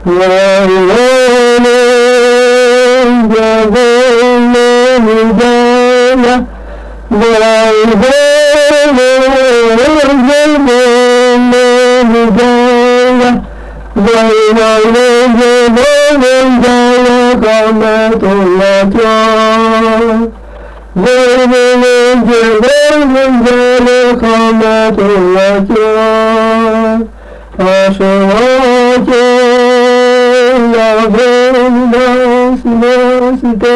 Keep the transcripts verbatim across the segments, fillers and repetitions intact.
Vay oğlum gözümün gele, vay oğlum gözümün gele, vay oğlum gözümün gele, kâmetullah can. Vay oğlum gözümün gele, kâmetullah can. Aşık yavrum nasıl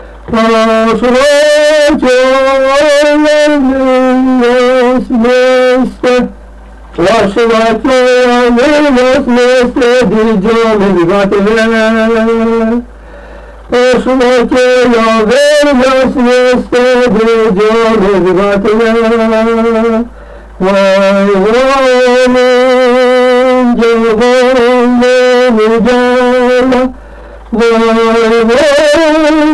aşık yavrum nasıl aşık yavrum nasıl diyeceğim gatine aşık yavrum nasıl diyeceğim gatine vay oğlum gözümün gele, vay oğlum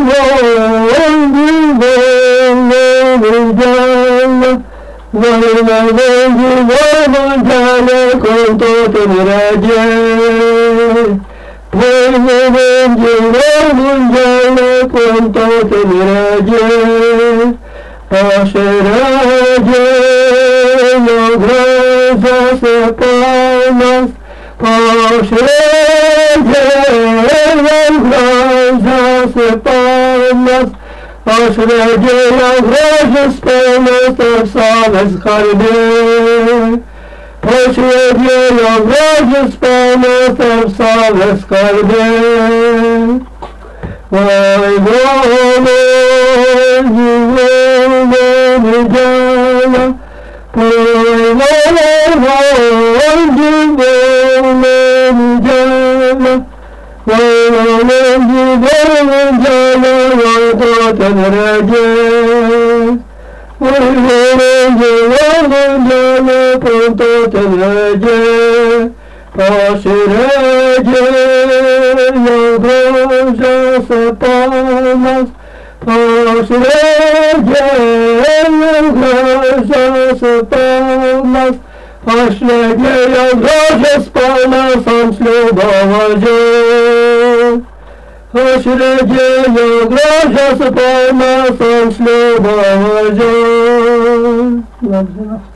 gözümün gele, vay oğlum gözümün gele, kontu tenirece. Vay oğlum gözümün gele, kontu tenirece. Aşerece yogreza sepanas, aşerece yogreza sepanas, aşerece yogreza sepanas, efsanes kalbe. Aşerece yogreza sepanas, efsanes kalbe. Vay oğlum gözümün gele, vay oğlum gözümün gele, vay oğlum gözümün gele, yolda tenirece. Vay oğlum gözümün gele, kontu tenirece. Aşirece yogreza sepanas, aşirece yogreza sepanas, aşirece yogreza sepanas, amslu bavacı. Aşirece yogreza sepanas, amslu bavacı.